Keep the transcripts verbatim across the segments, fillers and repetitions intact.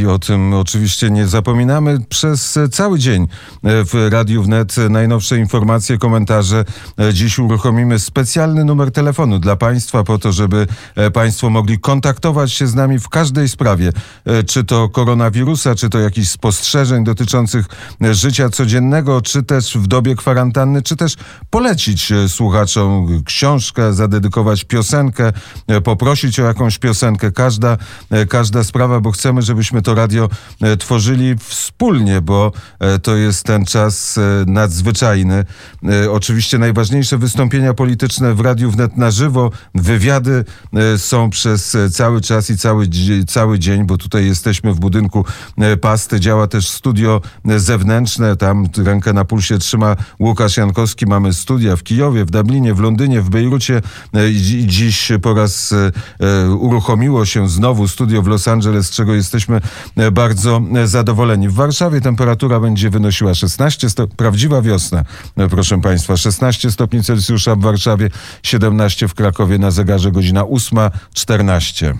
I o tym oczywiście nie zapominamy. Przez cały dzień w Radiu Wnet najnowsze informacje, komentarze. Dziś uruchomimy specjalny numer telefonu dla Państwa po to, żeby Państwo mogli kontaktować się z nami w każdej sprawie. Czy to koronawirusa, czy to jakichś spostrzeżeń dotyczących życia codziennego, czy też w dobie kwarantanny, czy też polecić słuchaczom książkę, zadedykować piosenkę, poprosić o jakąś piosenkę. Każda, każda sprawa, bo chcemy, żebyśmy to radio tworzyli wspólnie, bo to jest ten czas nadzwyczajny. Oczywiście najważniejsze wystąpienia polityczne w Radiu Wnet na żywo, wywiady są przez cały czas i cały, cały dzień, bo tutaj jesteśmy w budynku Pasty. Działa też studio zewnętrzne, tam rękę na pulsie trzyma Łukasz Jankowski. Mamy studia w Kijowie, w Dublinie, w Londynie, w Bejrucie. Dziś po raz uruchomiło się znowu studio w Los Angeles, z czego jesteśmy bardzo zadowoleni. W Warszawie temperatura będzie wynosiła szesnaście stopni, prawdziwa wiosna, proszę Państwa, szesnaście stopni Celsjusza w Warszawie, siedemnaście w Krakowie, na zegarze godzina ósma czternaście.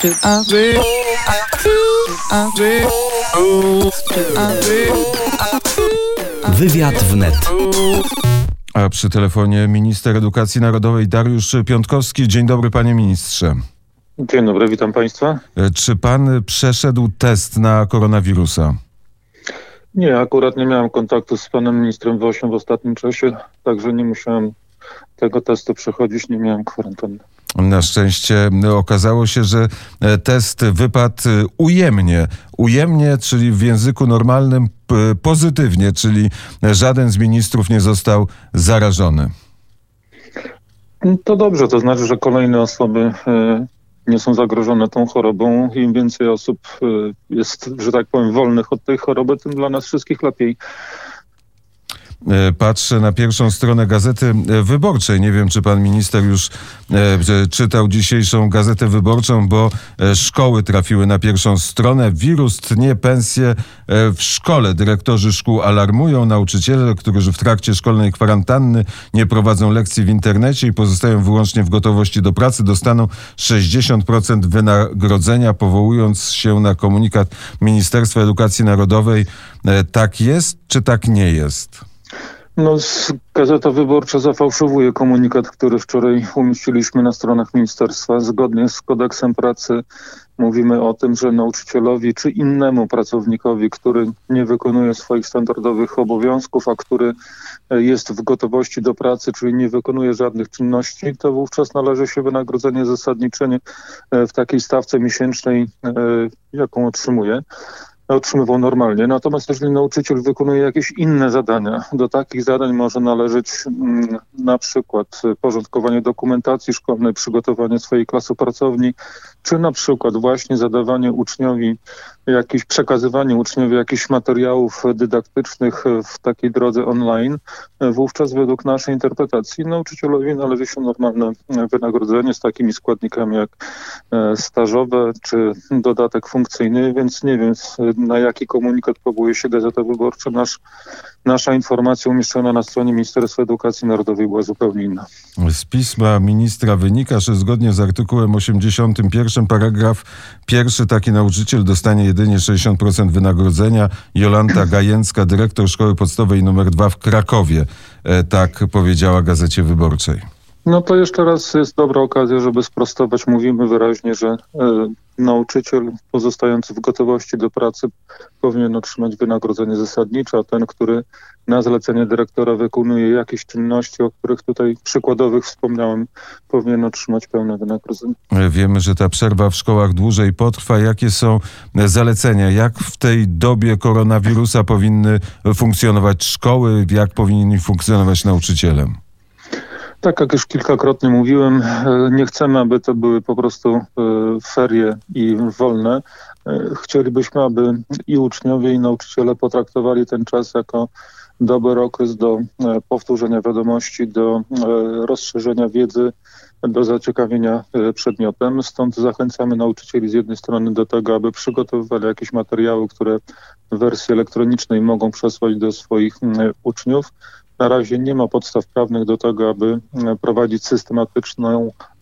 Wywiad Wnet. A przy telefonie minister edukacji narodowej Dariusz Piontkowski. Dzień dobry, panie ministrze. Dzień dobry, witam państwa. Czy pan przeszedł test na koronawirusa? Nie, akurat nie miałem kontaktu z panem ministrem Wosiem w ostatnim czasie, także nie musiałem tego testu przechodzić, nie miałem kwarantanny. Na szczęście okazało się, że test wypadł ujemnie. Ujemnie, czyli w języku normalnym pozytywnie, czyli żaden z ministrów nie został zarażony. To dobrze, to znaczy, że kolejne osoby nie są zagrożone tą chorobą. Im więcej osób jest, że tak powiem, wolnych od tej choroby, tym dla nas wszystkich lepiej. Patrzę na pierwszą stronę Gazety Wyborczej. Nie wiem, czy pan minister już e, czytał dzisiejszą Gazetę Wyborczą, bo e, szkoły trafiły na pierwszą stronę. Wirus tnie pensje e, w szkole. Dyrektorzy szkół alarmują. Nauczyciele, którzy w trakcie szkolnej kwarantanny nie prowadzą lekcji w internecie i pozostają wyłącznie w gotowości do pracy, dostaną sześćdziesiąt procent wynagrodzenia, powołując się na komunikat Ministerstwa Edukacji Narodowej. E, tak jest, czy tak nie jest? No, Gazeta Wyborcza zafałszowuje komunikat, który wczoraj umieściliśmy na stronach ministerstwa. Zgodnie z kodeksem pracy mówimy o tym, że nauczycielowi czy innemu pracownikowi, który nie wykonuje swoich standardowych obowiązków, a który jest w gotowości do pracy, czyli nie wykonuje żadnych czynności, to wówczas należy się wynagrodzenie zasadnicze w takiej stawce miesięcznej, jaką otrzymuje. Otrzymywał normalnie. Natomiast jeżeli nauczyciel wykonuje jakieś inne zadania, do takich zadań może należeć mm, na przykład porządkowanie dokumentacji szkolnej, przygotowanie swojej klasy pracowni, czy na przykład właśnie zadawanie uczniowi jakieś, przekazywanie uczniowi jakichś materiałów dydaktycznych w takiej drodze online. Wówczas według naszej interpretacji nauczycielowi należy się normalne wynagrodzenie z takimi składnikami jak stażowe czy dodatek funkcyjny, więc nie wiem, na jaki komunikat powołuje się Gazeta Wyborcza. Nasz, nasza informacja umieszczona na stronie Ministerstwa Edukacji Narodowej była zupełnie inna. Z pisma ministra wynika, że zgodnie z artykułem osiemdziesiątym pierwszym paragraf pierwszy taki nauczyciel dostanie jedynie sześćdziesiąt procent wynagrodzenia. Jolanta Gajęcka, dyrektor szkoły podstawowej numer dwa w Krakowie. E, tak powiedziała Gazecie Wyborczej. No to jeszcze raz jest dobra okazja, żeby sprostować. Mówimy wyraźnie, że e, nauczyciel pozostający w gotowości do pracy powinien otrzymać wynagrodzenie zasadnicze, a ten, który na zlecenie dyrektora wykonuje jakieś czynności, o których tutaj przykładowych wspomniałem, powinien otrzymać pełne wynagrodzenie. Wiemy, że ta przerwa w szkołach dłużej potrwa. Jakie są zalecenia? Jak w tej dobie koronawirusa powinny funkcjonować szkoły? Jak powinni funkcjonować nauczyciele? Tak jak już kilkakrotnie mówiłem, nie chcemy, aby to były po prostu ferie i wolne. Chcielibyśmy, aby i uczniowie, i nauczyciele potraktowali ten czas jako dobry okres do powtórzenia wiadomości, do rozszerzenia wiedzy, do zaciekawienia przedmiotem. Stąd zachęcamy nauczycieli z jednej strony do tego, aby przygotowywali jakieś materiały, które w wersji elektronicznej mogą przesłać do swoich uczniów. Na razie nie ma podstaw prawnych do tego, aby prowadzić systematyczną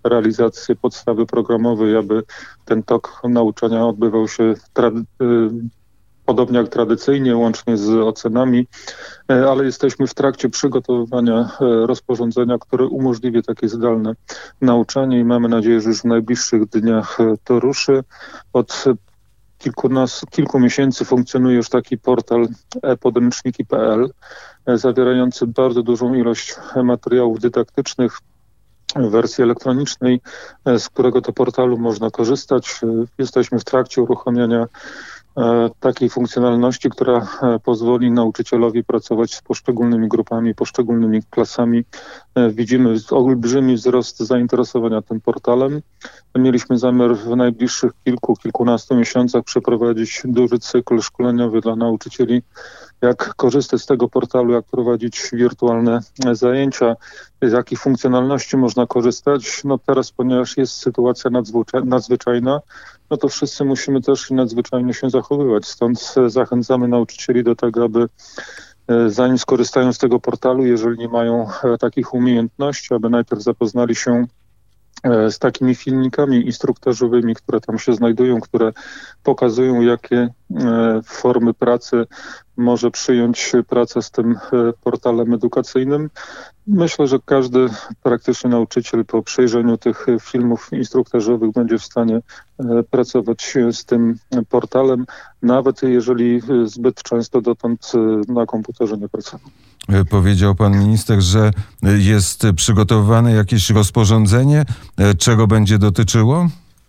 realizację podstawy programowej, aby ten tok nauczania odbywał się trady- podobnie jak tradycyjnie, łącznie z ocenami, ale jesteśmy w trakcie przygotowywania rozporządzenia, które umożliwi takie zdalne nauczanie i mamy nadzieję, że już w najbliższych dniach to ruszy. Od kilkunastu, kilku miesięcy funkcjonuje już taki portal e podręczniki kropka p l, zawierający bardzo dużą ilość materiałów dydaktycznych w wersji elektronicznej, z którego to portalu można korzystać. Jesteśmy w trakcie uruchomienia takiej funkcjonalności, która pozwoli nauczycielowi pracować z poszczególnymi grupami, poszczególnymi klasami. Widzimy olbrzymi wzrost zainteresowania tym portalem. Mieliśmy zamiar w najbliższych kilku, kilkunastu miesiącach przeprowadzić duży cykl szkoleniowy dla nauczycieli, jak korzystać z tego portalu, jak prowadzić wirtualne zajęcia, z jakich funkcjonalności można korzystać. No teraz, ponieważ jest sytuacja nadzwyczaj- nadzwyczajna, no to wszyscy musimy też nadzwyczajnie się zachowywać. Stąd zachęcamy nauczycieli do tego, aby zanim skorzystają z tego portalu, jeżeli nie mają takich umiejętności, aby najpierw zapoznali się z takimi filmikami instruktażowymi, które tam się znajdują, które pokazują, jakie formy pracy może przyjąć praca z tym portalem edukacyjnym. Myślę, że każdy praktycznie nauczyciel po przejrzeniu tych filmów instruktażowych będzie w stanie pracować z tym portalem, nawet jeżeli zbyt często dotąd na komputerze nie pracował. Powiedział pan minister, że jest przygotowywane jakieś rozporządzenie. Czego będzie dotyczyło?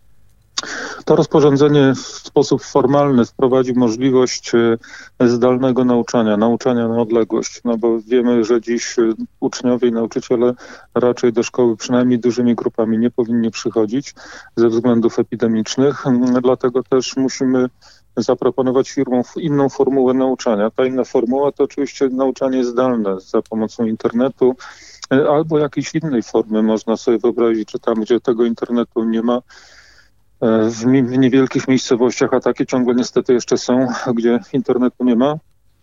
To rozporządzenie w sposób formalny wprowadzi możliwość zdalnego nauczania, nauczania na odległość, no bo wiemy, że dziś uczniowie i nauczyciele raczej do szkoły przynajmniej dużymi grupami nie powinni przychodzić ze względów epidemicznych, dlatego też musimy zaproponować firmom inną formułę nauczania. Ta inna formuła to oczywiście nauczanie zdalne za pomocą internetu albo jakiejś innej formy. Można sobie wyobrazić, że tam, gdzie tego internetu nie ma, w, mi- w niewielkich miejscowościach, a takie ciągle niestety jeszcze są, gdzie internetu nie ma,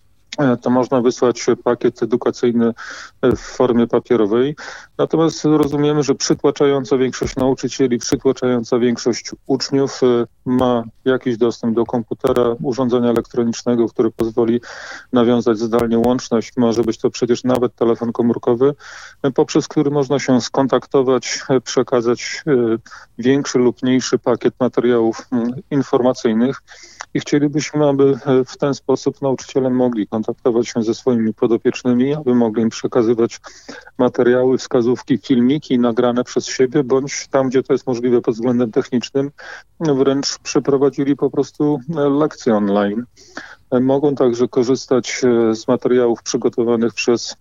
to można wysłać pakiet edukacyjny w formie papierowej. Natomiast rozumiemy, że przytłaczająca większość nauczycieli, przytłaczająca większość uczniów ma jakiś dostęp do komputera, urządzenia elektronicznego, który pozwoli nawiązać zdalnie łączność. Może być to przecież nawet telefon komórkowy, poprzez który można się skontaktować, przekazać większy lub mniejszy pakiet materiałów informacyjnych. I chcielibyśmy, aby w ten sposób nauczyciele mogli kontaktować się ze swoimi podopiecznymi, aby mogli im przekazywać materiały, wskazówki, filmiki nagrane przez siebie, bądź tam, gdzie to jest możliwe pod względem technicznym, wręcz przeprowadzili po prostu lekcje online. Mogą także korzystać z materiałów przygotowanych przez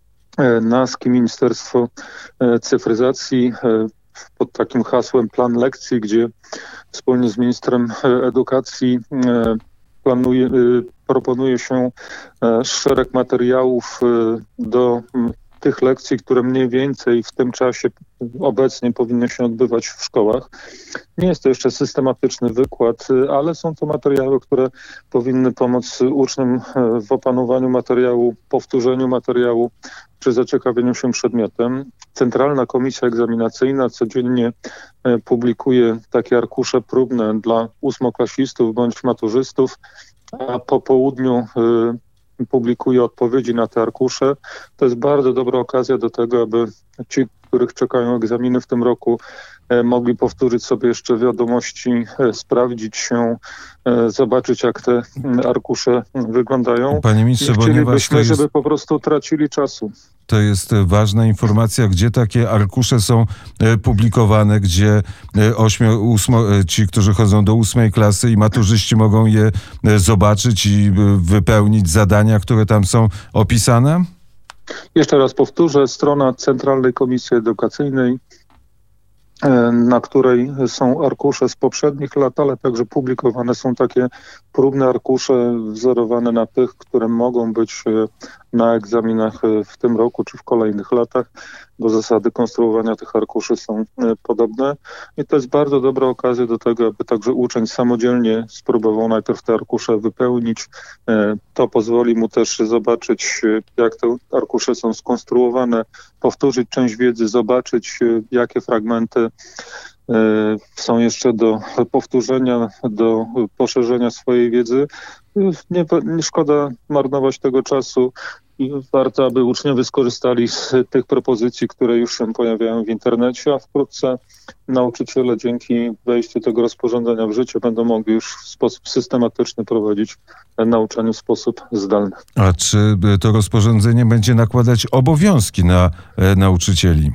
NASK i Ministerstwo Cyfryzacji pod takim hasłem Plan Lekcji, gdzie wspólnie z ministrem edukacji planuje, proponuje się szereg materiałów do tych lekcji, które mniej więcej w tym czasie obecnie powinny się odbywać w szkołach. Nie jest to jeszcze systematyczny wykład, ale są to materiały, które powinny pomóc uczniom w opanowaniu materiału, powtórzeniu materiału czy zaciekawieniu się przedmiotem. Centralna Komisja Egzaminacyjna codziennie publikuje takie arkusze próbne dla ósmoklasistów bądź maturzystów, a po południu publikuje odpowiedzi na te arkusze. To jest bardzo dobra okazja do tego, aby ci, których czekają egzaminy w tym roku, mogli powtórzyć sobie jeszcze wiadomości, sprawdzić się, zobaczyć, jak te arkusze wyglądają. Panie ministrze, I ponieważ to jest... żeby po prostu tracili czasu. To jest ważna informacja, gdzie takie arkusze są publikowane, gdzie ośmio, ósmo, ci, którzy chodzą do ósmej klasy i maturzyści mogą je zobaczyć i wypełnić zadania, które tam są opisane? Jeszcze raz powtórzę, strona Centralnej Komisji Edukacyjnej, na której są arkusze z poprzednich lat, ale także publikowane są takie próbne arkusze wzorowane na tych, które mogą być na egzaminach w tym roku czy w kolejnych latach, bo zasady konstruowania tych arkuszy są podobne. I to jest bardzo dobra okazja do tego, aby także uczeń samodzielnie spróbował najpierw te arkusze wypełnić. To pozwoli mu też zobaczyć, jak te arkusze są skonstruowane, powtórzyć część wiedzy, zobaczyć, jakie fragmenty są jeszcze do powtórzenia, do poszerzenia swojej wiedzy. Nie, nie szkoda marnować tego czasu i warto, aby uczniowie skorzystali z tych propozycji, które już się pojawiają w internecie, a wkrótce nauczyciele dzięki wejściu tego rozporządzenia w życie będą mogli już w sposób systematyczny prowadzić nauczanie w sposób zdalny. A czy to rozporządzenie będzie nakładać obowiązki na e, nauczycieli?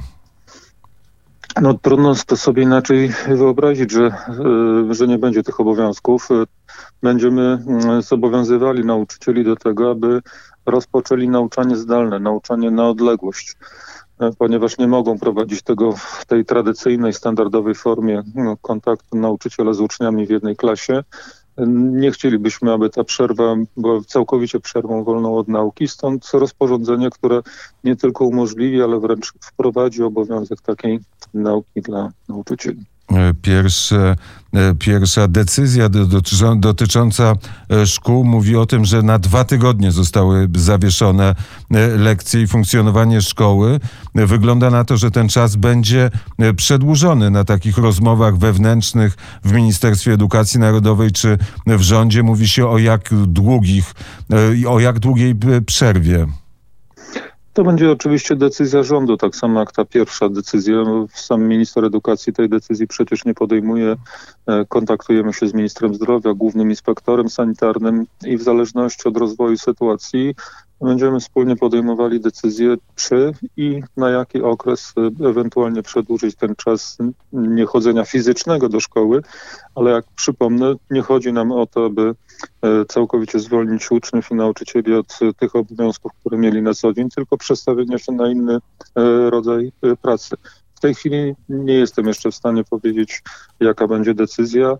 No trudno to sobie inaczej wyobrazić, że, że nie będzie tych obowiązków. Będziemy zobowiązywali nauczycieli do tego, aby rozpoczęli nauczanie zdalne, nauczanie na odległość, ponieważ nie mogą prowadzić tego w tej tradycyjnej, standardowej formie kontaktu nauczyciela z uczniami w jednej klasie. Nie chcielibyśmy, aby ta przerwa była całkowicie przerwą wolną od nauki, stąd rozporządzenie, które nie tylko umożliwi, ale wręcz wprowadzi obowiązek takiej nauki dla nauczycieli. Pierwsze, pierwsza decyzja dotycząca szkół mówi o tym, że na dwa tygodnie zostały zawieszone lekcje i funkcjonowanie szkoły. Wygląda na to, że ten czas będzie przedłużony na takich rozmowach wewnętrznych w Ministerstwie Edukacji Narodowej czy w rządzie. Mówi się o jak długich, o jak długiej przerwie. To będzie oczywiście decyzja rządu, tak samo jak ta pierwsza decyzja. Sam minister edukacji tej decyzji przecież nie podejmuje. Kontaktujemy się z ministrem zdrowia, głównym inspektorem sanitarnym i w zależności od rozwoju sytuacji będziemy wspólnie podejmowali decyzję, czy i na jaki okres ewentualnie przedłużyć ten czas niechodzenia fizycznego do szkoły, ale jak przypomnę, nie chodzi nam o to, aby całkowicie zwolnić uczniów i nauczycieli od tych obowiązków, które mieli na co dzień, tylko przestawienia się na inny rodzaj pracy. W tej chwili nie jestem jeszcze w stanie powiedzieć, jaka będzie decyzja,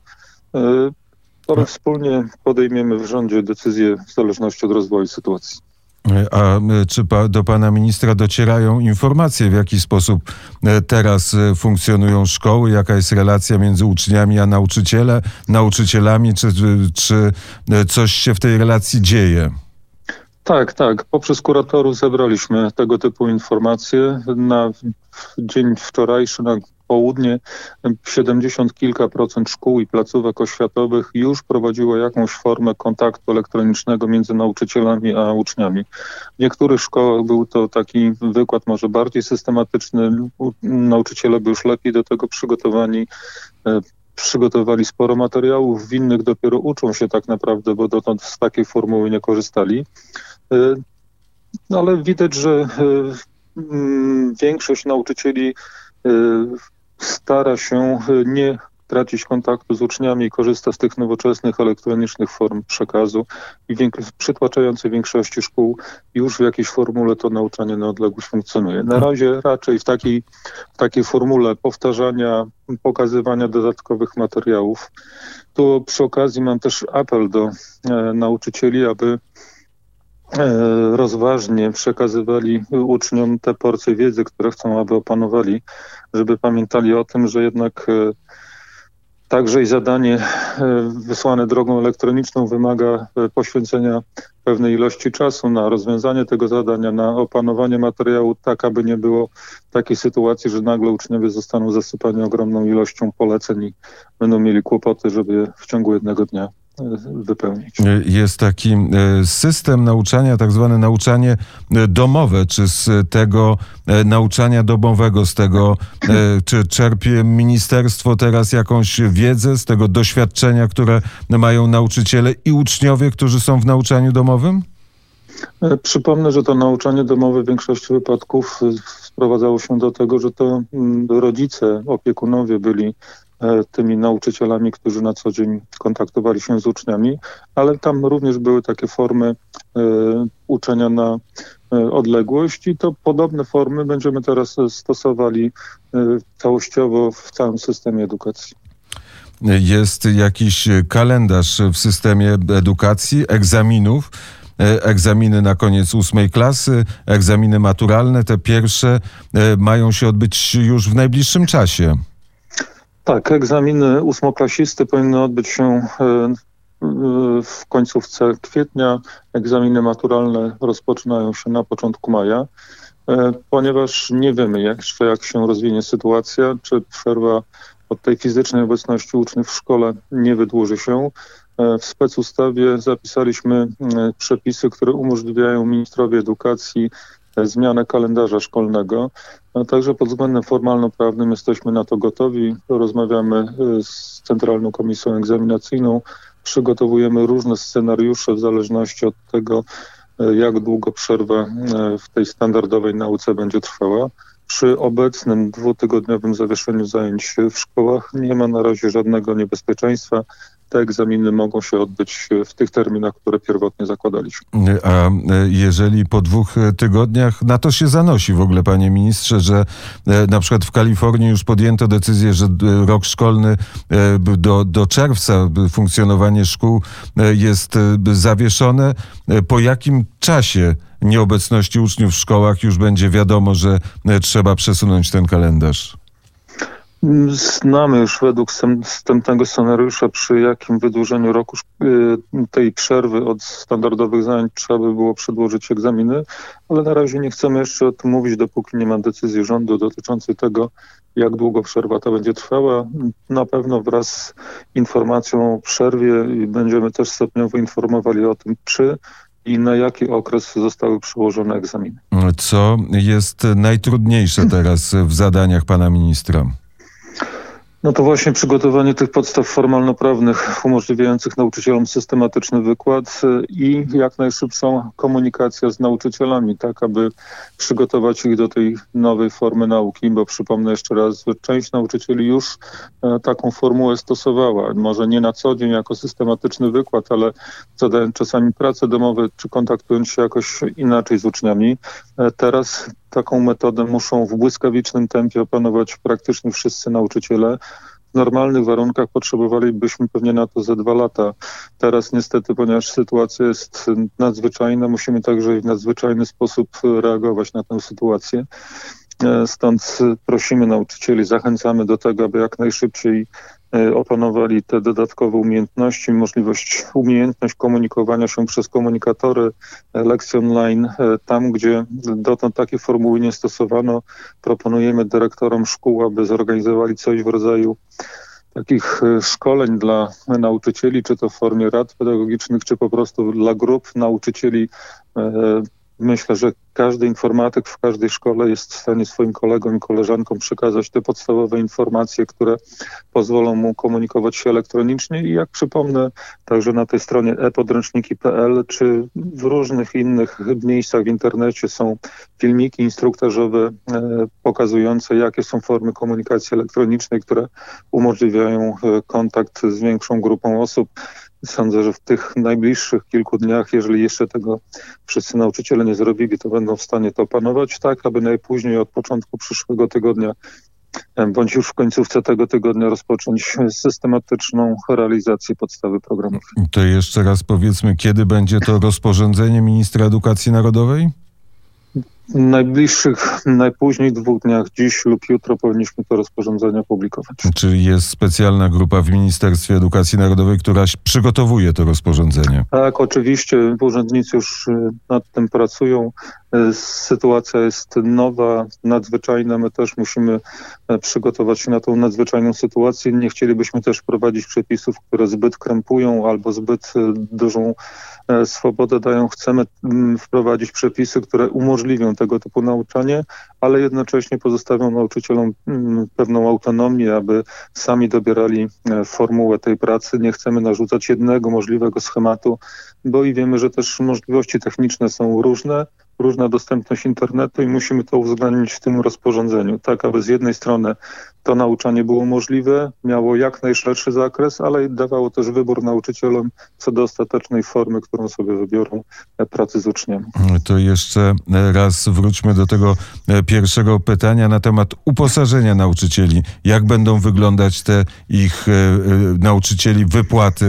ale wspólnie podejmiemy w rządzie decyzję w zależności od rozwoju sytuacji. A czy do pana ministra docierają informacje, w jaki sposób teraz funkcjonują szkoły, jaka jest relacja między uczniami a nauczyciele, nauczycielami, czy, czy coś się w tej relacji dzieje? Tak, tak. Poprzez kuratorów zebraliśmy tego typu informacje. Na dzień wczorajszy, na południe, siedemdziesiąt kilka procent szkół i placówek oświatowych już prowadziło jakąś formę kontaktu elektronicznego między nauczycielami a uczniami. W niektórych szkołach był to taki wykład może bardziej systematyczny. Nauczyciele byli już lepiej do tego przygotowani. Przygotowali sporo materiałów, w innych dopiero uczą się tak naprawdę, bo dotąd z takiej formuły nie korzystali. No ale widać, że większość nauczycieli stara się nie tracić kontaktu z uczniami i korzysta z tych nowoczesnych elektronicznych form przekazu i w przytłaczającej większości szkół już w jakiejś formule to nauczanie na odległość funkcjonuje. Na razie raczej w takiej, w takiej formule powtarzania, pokazywania dodatkowych materiałów. Tu przy okazji mam też apel do e, nauczycieli, aby e, rozważnie przekazywali uczniom te porcje wiedzy, które chcą, aby opanowali, żeby pamiętali o tym, że jednak e, także i zadanie wysłane drogą elektroniczną wymaga poświęcenia pewnej ilości czasu na rozwiązanie tego zadania, na opanowanie materiału, tak aby nie było takiej sytuacji, że nagle uczniowie zostaną zasypani ogromną ilością poleceń i będą mieli kłopoty, żeby je w ciągu jednego dnia wypełnić. Jest taki system nauczania, tak zwane nauczanie domowe. Czy z tego nauczania domowego, z tego, czy czerpie ministerstwo teraz jakąś wiedzę, z tego doświadczenia, które mają nauczyciele i uczniowie, którzy są w nauczaniu domowym? Przypomnę, że to nauczanie domowe w większości wypadków sprowadzało się do tego, że to rodzice, opiekunowie byli tymi nauczycielami, którzy na co dzień kontaktowali się z uczniami, ale tam również były takie formy y, uczenia na y, odległość i to podobne formy będziemy teraz stosowali y, całościowo w całym systemie edukacji. Jest jakiś kalendarz w systemie edukacji, egzaminów, egzaminy na koniec ósmej klasy, egzaminy maturalne, te pierwsze mają się odbyć już w najbliższym czasie. Tak, egzaminy ósmoklasisty powinny odbyć się w końcówce kwietnia. Egzaminy maturalne rozpoczynają się na początku maja, ponieważ nie wiemy jeszcze, jak się rozwinie sytuacja, czy przerwa od tej fizycznej obecności uczniów w szkole nie wydłuży się. W specustawie zapisaliśmy przepisy, które umożliwiają ministrowi edukacji zmianę kalendarza szkolnego. Także pod względem formalno-prawnym jesteśmy na to gotowi. Rozmawiamy z Centralną Komisją Egzaminacyjną. Przygotowujemy różne scenariusze w zależności od tego, jak długo przerwa w tej standardowej nauce będzie trwała. Przy obecnym dwutygodniowym zawieszeniu zajęć w szkołach nie ma na razie żadnego niebezpieczeństwa. Te egzaminy mogą się odbyć w tych terminach, które pierwotnie zakładaliśmy. A jeżeli po dwóch tygodniach, na to się zanosi w ogóle, panie ministrze, że na przykład w Kalifornii już podjęto decyzję, że rok szkolny do, do czerwca funkcjonowanie szkół jest zawieszone. Po jakim czasie nieobecności uczniów w szkołach już będzie wiadomo, że trzeba przesunąć ten kalendarz? Znamy już według wstępnego scenariusza, przy jakim wydłużeniu roku tej przerwy od standardowych zajęć trzeba by było przedłożyć egzaminy, ale na razie nie chcemy jeszcze o tym mówić, dopóki nie ma decyzji rządu dotyczącej tego, jak długo przerwa ta będzie trwała. Na pewno wraz z informacją o przerwie będziemy też stopniowo informowali o tym, czy i na jaki okres zostały przełożone egzaminy. Co jest najtrudniejsze teraz w zadaniach pana ministra? No to właśnie przygotowanie tych podstaw formalno-prawnych umożliwiających nauczycielom systematyczny wykład i jak najszybszą komunikację z nauczycielami, tak aby przygotować ich do tej nowej formy nauki, bo przypomnę jeszcze raz, że część nauczycieli już taką formułę stosowała. Może nie na co dzień jako systematyczny wykład, ale zadając czasami prace domowe czy kontaktując się jakoś inaczej z uczniami. Teraz taką metodę muszą w błyskawicznym tempie opanować praktycznie wszyscy nauczyciele. W normalnych warunkach potrzebowalibyśmy pewnie na to ze dwa lata. Teraz niestety, ponieważ sytuacja jest nadzwyczajna, musimy także w nadzwyczajny sposób reagować na tę sytuację. Stąd prosimy nauczycieli, zachęcamy do tego, aby jak najszybciej opanowali te dodatkowe umiejętności, możliwość, umiejętność komunikowania się przez komunikatory, lekcje online. Tam, gdzie dotąd takie formuły nie stosowano, proponujemy dyrektorom szkół, aby zorganizowali coś w rodzaju takich szkoleń dla nauczycieli, czy to w formie rad pedagogicznych, czy po prostu dla grup nauczycieli. Myślę, że każdy informatyk w każdej szkole jest w stanie swoim kolegom i koleżankom przekazać te podstawowe informacje, które pozwolą mu komunikować się elektronicznie i jak przypomnę, także na tej stronie e podręczniki kropka p l czy w różnych innych miejscach w internecie są filmiki instruktażowe e, pokazujące, jakie są formy komunikacji elektronicznej, które umożliwiają e, kontakt z większą grupą osób. Sądzę, że w tych najbliższych kilku dniach, jeżeli jeszcze tego wszyscy nauczyciele nie zrobili, to będą w stanie to opanować, tak aby najpóźniej od początku przyszłego tygodnia bądź już w końcówce tego tygodnia rozpocząć systematyczną realizację podstawy programowej. To jeszcze raz powiedzmy, kiedy będzie to rozporządzenie ministra edukacji narodowej? W najbliższych, najpóźniej dwóch dniach, dziś lub jutro powinniśmy to rozporządzenie opublikować. Czyli jest specjalna grupa w Ministerstwie Edukacji Narodowej, która przygotowuje to rozporządzenie? Tak, oczywiście urzędnicy już nad tym pracują. Sytuacja jest nowa, nadzwyczajna. My też musimy przygotować się na tą nadzwyczajną sytuację. Nie chcielibyśmy też wprowadzić przepisów, które zbyt krępują albo zbyt dużą swobodę dają. Chcemy wprowadzić przepisy, które umożliwią tego typu nauczanie, ale jednocześnie pozostawią nauczycielom pewną autonomię, aby sami dobierali formułę tej pracy. Nie chcemy narzucać jednego możliwego schematu, bo i wiemy, że też możliwości techniczne są różne, różna dostępność internetu i musimy to uwzględnić w tym rozporządzeniu, tak aby z jednej strony to nauczanie było możliwe, miało jak najszerszy zakres, ale dawało też wybór nauczycielom co do ostatecznej formy, którą sobie wybiorą pracy z uczniami. To jeszcze raz wróćmy do tego pierwszego pytania na temat uposażenia nauczycieli. Jak będą wyglądać te ich nauczycieli wypłaty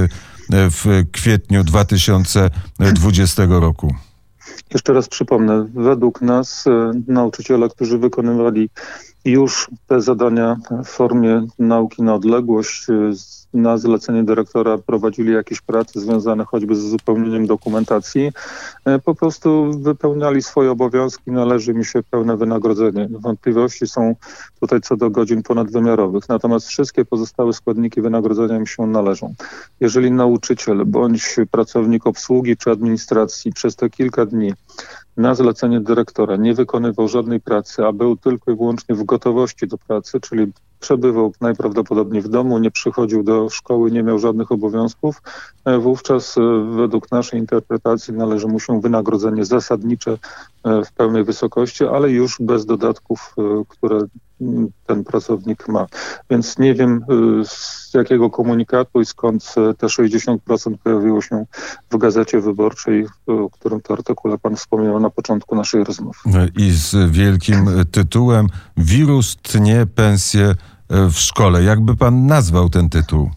w kwietniu dwa tysiące dwudziestego roku? Jeszcze raz przypomnę, według nas nauczyciele, którzy wykonywali już te zadania w formie nauki na odległość, na zlecenie dyrektora prowadzili jakieś prace związane choćby z uzupełnieniem dokumentacji, po prostu wypełniali swoje obowiązki, należy mi się pełne wynagrodzenie. Wątpliwości są tutaj co do godzin ponadwymiarowych, natomiast wszystkie pozostałe składniki wynagrodzenia mi się należą. Jeżeli nauczyciel bądź pracownik obsługi czy administracji przez te kilka dni na zlecenie dyrektora nie wykonywał żadnej pracy, a był tylko i wyłącznie w gotowości do pracy, czyli przebywał najprawdopodobniej w domu, nie przychodził do szkoły, nie miał żadnych obowiązków, wówczas według naszej interpretacji należy mu się wynagrodzenie zasadnicze w pełnej wysokości, ale już bez dodatków, które ten pracownik ma. Więc nie wiem, z jakiego komunikatu i skąd te sześćdziesiąt procent pojawiło się w Gazecie Wyborczej, o którym to artykule pan wspomniał na początku naszej rozmowy. I z wielkim tytułem „Wirus tnie pensje w szkole”. Jakby pan nazwał ten tytuł?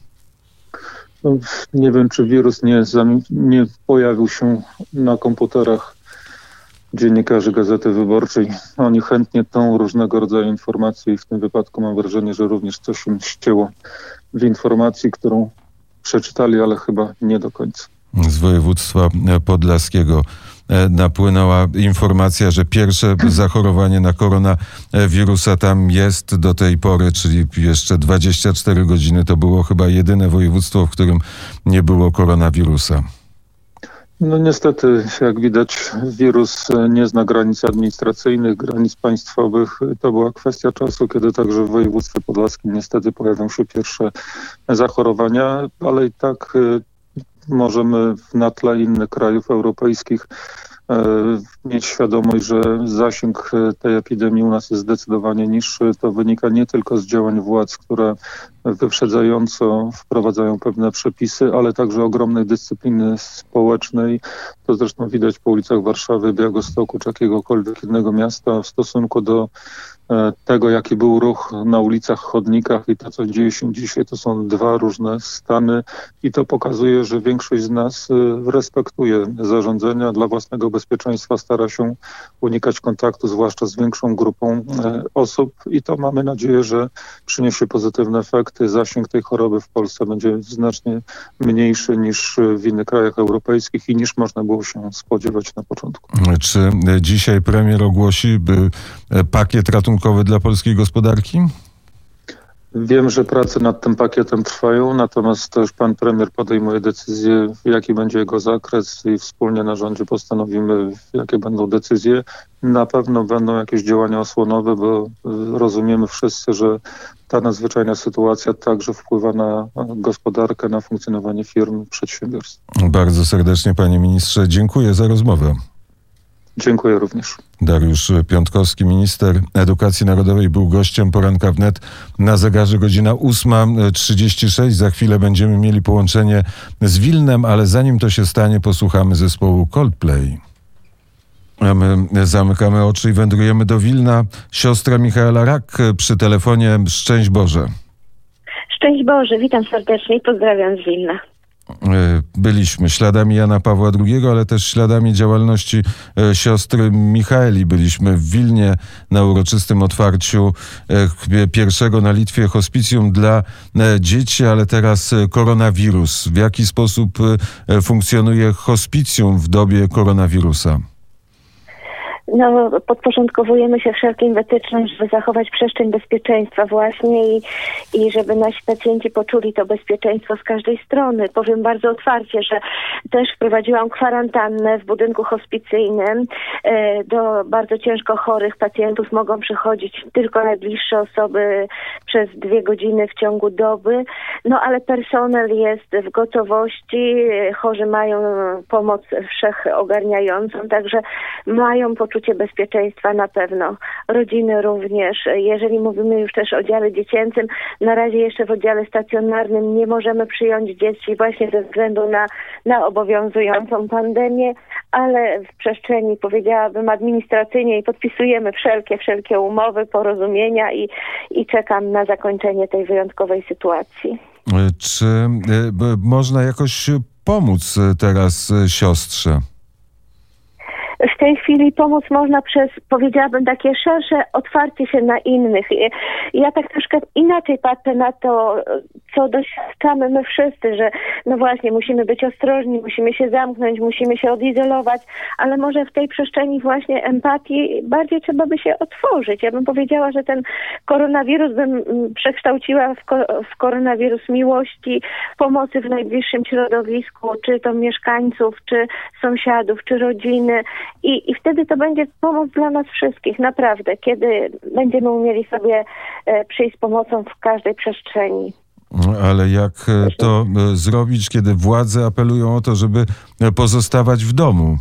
No, nie wiem, czy wirus nie, nie pojawił się na komputerach dziennikarzy Gazety Wyborczej. Oni chętnie tą różnego rodzaju informacje i w tym wypadku mam wrażenie, że również coś im ścięło w informacji, którą przeczytali, ale chyba nie do końca. Z województwa podlaskiego napłynęła informacja, że pierwsze zachorowanie na koronawirusa tam jest do tej pory, czyli jeszcze dwadzieścia cztery godziny. To było chyba jedyne województwo, w którym nie było koronawirusa. No niestety, jak widać, wirus nie zna granic administracyjnych, granic państwowych. To była kwestia czasu, kiedy także w województwie podlaskim niestety pojawią się pierwsze zachorowania, ale i tak możemy na tle innych krajów europejskich mieć świadomość, że zasięg tej epidemii u nas jest zdecydowanie niższy. To wynika nie tylko z działań władz, które wyprzedzająco wprowadzają pewne przepisy, ale także ogromnej dyscypliny społecznej. To zresztą widać po ulicach Warszawy, Białegostoku czy jakiegokolwiek innego miasta w stosunku do tego, jaki był ruch na ulicach, chodnikach i to, co dzieje się dzisiaj, to są dwa różne stany i to pokazuje, że większość z nas respektuje zarządzenia dla własnego bezpieczeństwa, stara się unikać kontaktu, zwłaszcza z większą grupą osób i to mamy nadzieję, że przyniesie pozytywne efekty. Zasięg tej choroby w Polsce będzie znacznie mniejszy niż w innych krajach europejskich i niż można było się spodziewać na początku. Czy dzisiaj premier ogłosi pakiet ratunkowy dla polskiej gospodarki? Wiem, że prace nad tym pakietem trwają, natomiast też pan premier podejmuje decyzję, jaki będzie jego zakres i wspólnie na rządzie postanowimy, jakie będą decyzje. Na pewno będą jakieś działania osłonowe, bo rozumiemy wszyscy, że ta nadzwyczajna sytuacja także wpływa na gospodarkę, na funkcjonowanie firm, przedsiębiorstw. Bardzo serdecznie, panie ministrze, dziękuję za rozmowę. Dziękuję również. Dariusz Piontkowski, minister edukacji narodowej, był gościem Poranka Wnet. Na zegarze godzina ósma trzydzieści sześć. Za chwilę będziemy mieli połączenie z Wilnem, ale zanim to się stanie, posłuchamy zespołu Coldplay. A my zamykamy oczy i wędrujemy do Wilna. Siostra Michaela Rak przy telefonie. Szczęść Boże. Szczęść Boże, witam serdecznie i pozdrawiam z Wilna. Byliśmy śladami Jana Pawła drugiego, ale też śladami działalności siostry Michaeli. Byliśmy w Wilnie na uroczystym otwarciu pierwszego na Litwie hospicjum dla dzieci, ale teraz koronawirus. W jaki sposób funkcjonuje hospicjum w dobie koronawirusa? No, podporządkowujemy się wszelkim wytycznym, żeby zachować przestrzeń bezpieczeństwa właśnie i, i żeby nasi pacjenci poczuli to bezpieczeństwo z każdej strony. Powiem bardzo otwarcie, że też wprowadziłam kwarantannę w budynku hospicyjnym. Do bardzo ciężko chorych pacjentów mogą przychodzić tylko najbliższe osoby przez dwie godziny w ciągu doby. No ale personel jest w gotowości, chorzy mają pomoc wszechogarniającą, także mają poczucie bezpieczeństwa na pewno. Rodziny również. Jeżeli mówimy już też o dziale dziecięcym, na razie jeszcze w oddziale stacjonarnym nie możemy przyjąć dzieci właśnie ze względu na, na obowiązującą pandemię, ale w przestrzeni, powiedziałabym, administracyjnej podpisujemy wszelkie, wszelkie umowy, porozumienia i, i czekam na zakończenie tej wyjątkowej sytuacji. Czy można jakoś pomóc teraz siostrze? W tej chwili pomóc można przez, powiedziałabym, takie szersze otwarcie się na innych. Ja tak troszkę inaczej patrzę na to, co doświadczamy my wszyscy, że no właśnie musimy być ostrożni, musimy się zamknąć, musimy się odizolować, ale może w tej przestrzeni właśnie empatii bardziej trzeba by się otworzyć. Ja bym powiedziała, że ten koronawirus bym przekształciła w, ko- w koronawirus miłości, pomocy w najbliższym środowisku, czy to mieszkańców, czy sąsiadów, czy rodziny. I, I wtedy to będzie pomoc dla nas wszystkich, naprawdę, kiedy będziemy umieli sobie e, przyjść z pomocą w każdej przestrzeni. Ale jak to zrobić, kiedy władze apelują o to, żeby pozostawać w domu?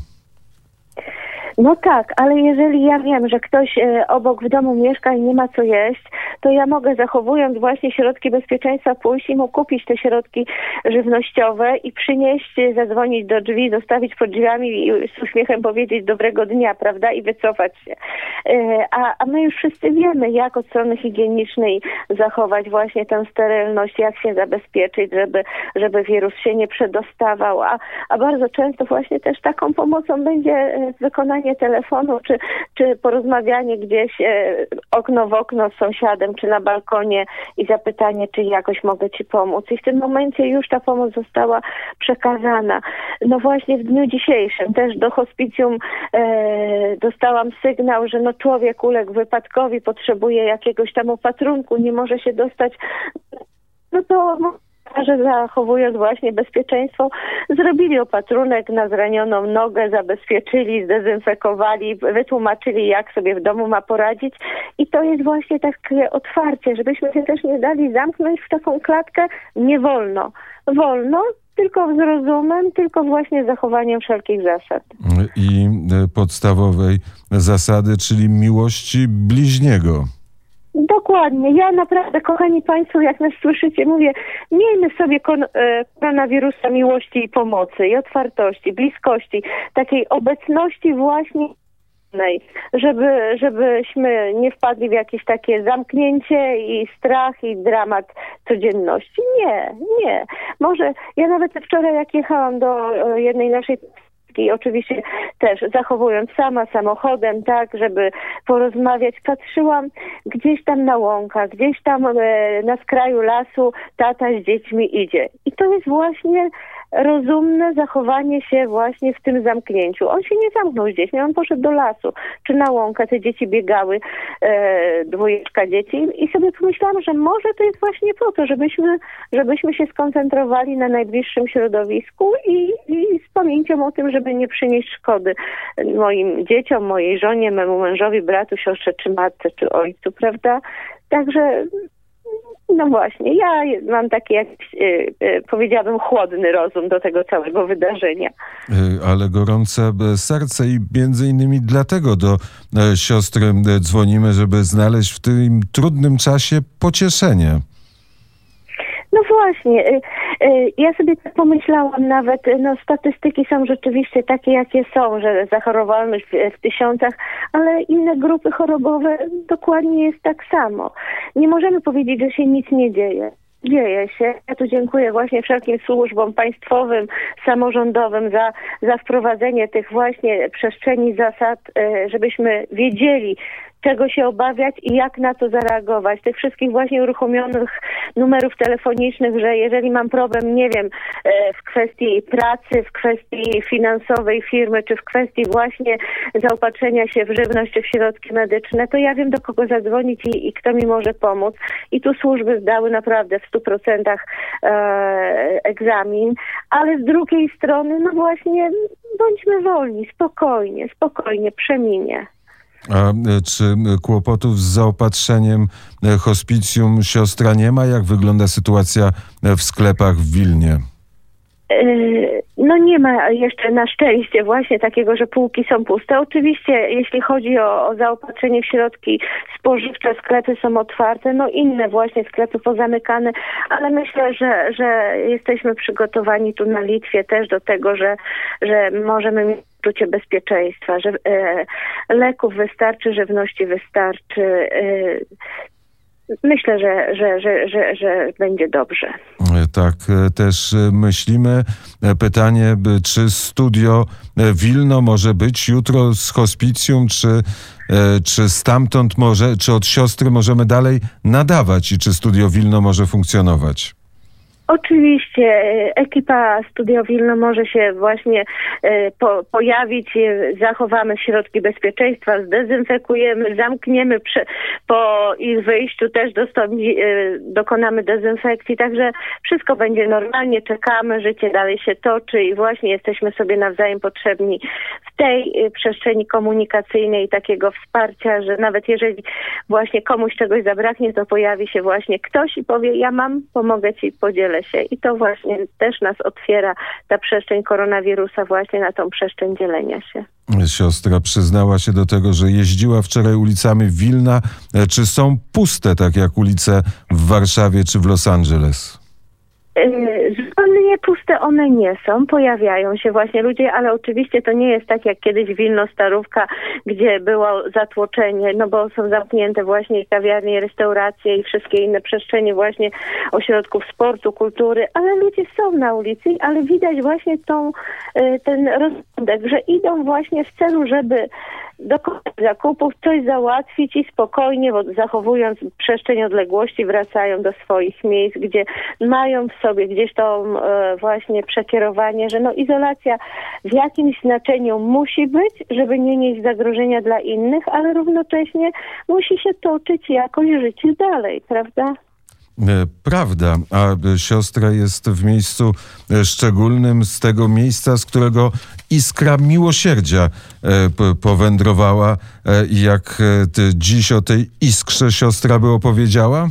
No tak, ale jeżeli ja wiem, że ktoś e, obok w domu mieszka i nie ma co jeść, to ja mogę, zachowując właśnie środki bezpieczeństwa, pójść i mu kupić te środki żywnościowe i przynieść, zadzwonić do drzwi, zostawić pod drzwiami i z uśmiechem powiedzieć dobrego dnia, prawda, i wycofać się. E, a, a my już wszyscy wiemy, jak od strony higienicznej zachować właśnie tę sterylność, jak się zabezpieczyć, żeby, żeby wirus się nie przedostawał, a, a bardzo często właśnie też taką pomocą będzie wykonanie telefonu, czy, czy porozmawianie gdzieś e, okno w okno z sąsiadem, czy na balkonie i zapytanie, czy jakoś mogę ci pomóc. I w tym momencie już ta pomoc została przekazana. No właśnie w dniu dzisiejszym też do hospicjum e, dostałam sygnał, że no człowiek uległ wypadkowi, potrzebuje jakiegoś tam opatrunku, nie może się dostać. No to że zachowując właśnie bezpieczeństwo, zrobili opatrunek na zranioną nogę, zabezpieczyli, zdezynfekowali, wytłumaczyli, jak sobie w domu ma poradzić. I to jest właśnie takie otwarcie, żebyśmy się też nie dali zamknąć w taką klatkę. Nie wolno. Wolno, tylko z rozumem, tylko właśnie z zachowaniem wszelkich zasad. I podstawowej zasady, czyli miłości bliźniego. Dokładnie. Ja naprawdę, kochani Państwo, jak nas słyszycie, mówię, miejmy sobie kon- e, koronawirusa miłości i pomocy, i otwartości, bliskości, takiej obecności właśnie, żeby, żebyśmy nie wpadli w jakieś takie zamknięcie i strach i dramat codzienności. Nie, nie. Może ja nawet wczoraj, jak jechałam do jednej naszej i oczywiście też zachowując sama samochodem, tak, żeby porozmawiać, patrzyłam gdzieś tam na łąkach, gdzieś tam e, na skraju lasu tata z dziećmi idzie. I to jest właśnie rozumne zachowanie się właśnie w tym zamknięciu. On się nie zamknął z dziećmi, on poszedł do lasu, czy na łąkę, te dzieci biegały, e, dwójeczka dzieci i sobie pomyślałam, że może to jest właśnie po to, żebyśmy, żebyśmy się skoncentrowali na najbliższym środowisku i, i z pamięcią o tym, żeby nie przynieść szkody moim dzieciom, mojej żonie, memu mężowi, bratu, siostrze, czy matce, czy ojcu, prawda? Także no właśnie, ja mam taki, jak yy, yy, powiedziałabym, chłodny rozum do tego całego wydarzenia. Ale gorące serce i między innymi dlatego do siostry dzwonimy, żeby znaleźć w tym trudnym czasie pocieszenie. No właśnie, ja sobie tak pomyślałam nawet, no statystyki są rzeczywiście takie, jakie są, że zachorowalność w, w tysiącach, ale inne grupy chorobowe dokładnie jest tak samo. Nie możemy powiedzieć, że się nic nie dzieje. Dzieje się. Ja tu dziękuję właśnie wszelkim służbom państwowym, samorządowym za, za wprowadzenie tych właśnie przestrzeni zasad, żebyśmy wiedzieli, czego się obawiać i jak na to zareagować. Tych wszystkich właśnie uruchomionych numerów telefonicznych, że jeżeli mam problem, nie wiem, w kwestii pracy, w kwestii finansowej firmy, czy w kwestii właśnie zaopatrzenia się w żywność, czy w środki medyczne, to ja wiem, do kogo zadzwonić i, i kto mi może pomóc. I tu służby zdały naprawdę w stu procentach e, egzamin, ale z drugiej strony, no właśnie, bądźmy wolni, spokojnie, spokojnie, przeminie. A czy kłopotów z zaopatrzeniem hospicjum siostra nie ma? Jak wygląda sytuacja w sklepach w Wilnie? No nie ma jeszcze na szczęście właśnie takiego, że półki są puste. Oczywiście jeśli chodzi o, o zaopatrzenie w środki spożywcze, sklepy są otwarte, no inne właśnie sklepy pozamykane, ale myślę, że, że jesteśmy przygotowani tu na Litwie też do tego, że, że możemy mieć poczucie bezpieczeństwa, że e, leków wystarczy, żywności wystarczy. E, myślę, że, że, że, że, że będzie dobrze. Tak też myślimy. Pytanie, czy studio Wilno może być jutro z hospicjum, czy, czy stamtąd może, czy od siostry możemy dalej nadawać i czy studio Wilno może funkcjonować? Oczywiście ekipa Studio Wilno może się właśnie po, pojawić, zachowamy środki bezpieczeństwa, zdezynfekujemy, zamkniemy przy, po ich wyjściu też dostąpi, dokonamy dezynfekcji, także wszystko będzie normalnie, czekamy, życie dalej się toczy i właśnie jesteśmy sobie nawzajem potrzebni w tej przestrzeni komunikacyjnej, takiego wsparcia, że nawet jeżeli właśnie komuś czegoś zabraknie, to pojawi się właśnie ktoś i powie, ja mam, pomogę ci, podzielę się. I to właśnie też nas otwiera ta przestrzeń koronawirusa właśnie na tą przestrzeń dzielenia się. Siostra przyznała się do tego, że jeździła wczoraj ulicami Wilna. Czy są puste, tak jak ulice w Warszawie czy w Los Angeles? Zupełnie puste one nie są, pojawiają się właśnie ludzie, ale oczywiście to nie jest tak jak kiedyś Wilno Starówka, gdzie było zatłoczenie, no bo są zamknięte właśnie kawiarnie, restauracje i wszystkie inne przestrzenie właśnie ośrodków sportu, kultury, ale ludzie są na ulicy, ale widać właśnie tą, ten rozsądek, że idą właśnie w celu, żeby dokonać zakupów, coś załatwić i spokojnie, bo zachowując przestrzeń odległości, wracają do swoich miejsc, gdzie mają w sobie gdzieś to e, właśnie przekierowanie, że no izolacja w jakimś znaczeniu musi być, żeby nie nieść zagrożenia dla innych, ale równocześnie musi się toczyć jakoś życie dalej, prawda? Prawda, a siostra jest w miejscu szczególnym, z tego miejsca, z którego iskra miłosierdzia powędrowała. I jak dziś o tej iskrze siostra by opowiedziała?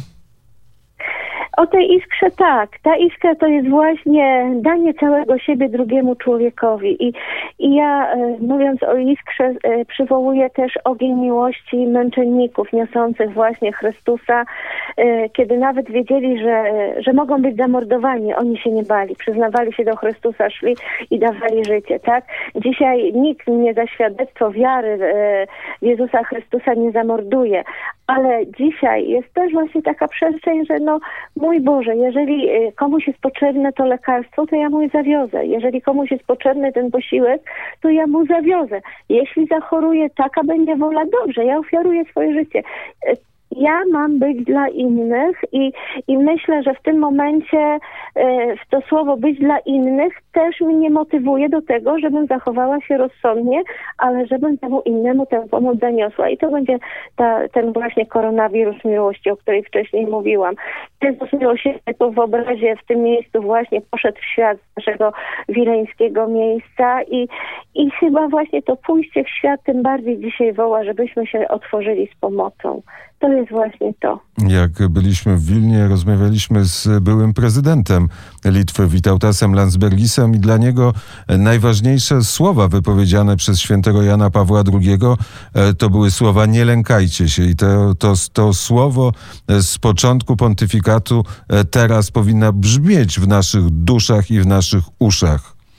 O tej iskrze tak. Ta iskra to jest właśnie danie całego siebie drugiemu człowiekowi. I, i ja e, mówiąc o iskrze e, przywołuję też ogień miłości męczenników niosących właśnie Chrystusa, e, kiedy nawet wiedzieli, że, że mogą być zamordowani. Oni się nie bali. Przyznawali się do Chrystusa, szli i dawali życie. Tak? Dzisiaj nikt nie za świadectwo wiary e, w Jezusa Chrystusa nie zamorduje. Ale dzisiaj jest też właśnie taka przestrzeń, że no mój Boże, jeżeli komuś jest potrzebne to lekarstwo, to ja mu je zawiozę. Jeżeli komuś jest potrzebny ten posiłek, to ja mu zawiozę. Jeśli zachoruje, taka będzie wola, dobrze, ja ofiaruję swoje życie. Ja mam być dla innych i, i myślę, że w tym momencie e, w to słowo być dla innych też mnie motywuje do tego, żebym zachowała się rozsądnie, ale żebym temu innemu tę pomoc zaniosła. I to będzie ta, ten właśnie koronawirus miłości, o której wcześniej mówiłam. Jezus miłosierdzie to w obrazie w tym miejscu właśnie poszedł w świat z naszego wileńskiego miejsca i, i chyba właśnie to pójście w świat tym bardziej dzisiaj woła, żebyśmy się otworzyli z pomocą. To jest właśnie to. Jak byliśmy w Wilnie, rozmawialiśmy z byłym prezydentem Litwy, Vitautasem Landsbergisem i dla niego najważniejsze słowa wypowiedziane przez świętego Jana Pawła drugiego to były słowa nie lękajcie się i to, to, to słowo z początku pontyfikatu teraz powinno brzmieć w naszych duszach i w naszych uszach.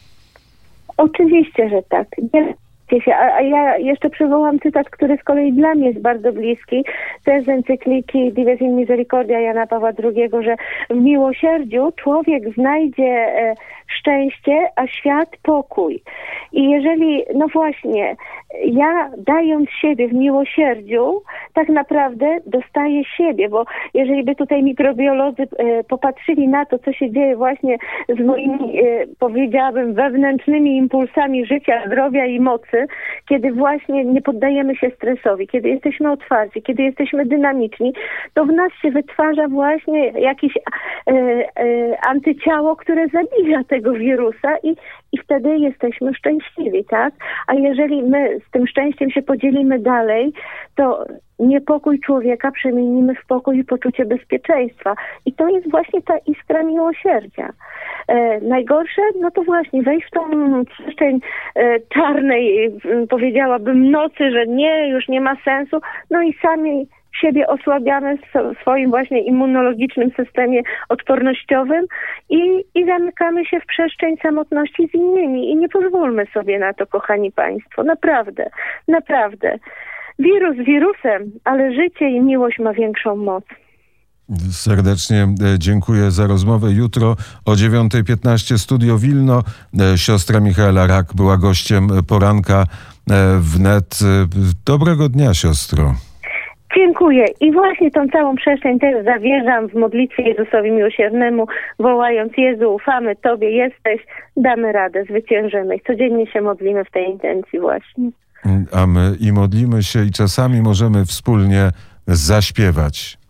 Oczywiście, że tak. Nie... A, a ja jeszcze przywołam cytat, który z kolei dla mnie jest bardzo bliski, też z encykliki Dives in Misericordia Jana Pawła drugiego, że w miłosierdziu człowiek znajdzie e, szczęście, a świat pokój. I jeżeli, no właśnie, ja dając siebie w miłosierdziu, tak naprawdę dostaję siebie, bo jeżeli by tutaj mikrobiolodzy e, popatrzyli na to, co się dzieje właśnie z moimi, e, powiedziałabym, wewnętrznymi impulsami życia, zdrowia i mocy, kiedy właśnie nie poddajemy się stresowi, kiedy jesteśmy otwarci, kiedy jesteśmy dynamiczni, to w nas się wytwarza właśnie jakieś e, e, antyciało, które zabija tego wirusa i, i wtedy jesteśmy szczęśliwi, tak? A jeżeli my z tym szczęściem się podzielimy dalej, to niepokój człowieka przemienimy w pokój i poczucie bezpieczeństwa. I to jest właśnie ta iskra miłosierdzia. E, najgorsze, no to właśnie wejść w tą przestrzeń e, czarnej, e, powiedziałabym nocy, że nie, już nie ma sensu, no i sami siebie osłabiamy w swoim właśnie immunologicznym systemie odpornościowym i, i zamykamy się w przestrzeń samotności z innymi. I nie pozwólmy sobie na to, kochani państwo. Naprawdę, naprawdę. Wirus wirusem, ale życie i miłość ma większą moc. Serdecznie dziękuję za rozmowę. Jutro o dziewiąta piętnaście Studio Wilno. Siostra Michaela Rak była gościem poranka wnet. Dobrego dnia, siostro. Dziękuję. I właśnie tą całą przestrzeń też zawierzam w modlitwie Jezusowi Miłosiernemu, wołając: Jezu, ufamy Tobie, jesteś, damy radę, zwyciężymy. I codziennie się modlimy w tej intencji właśnie. A my i modlimy się i czasami możemy wspólnie zaśpiewać.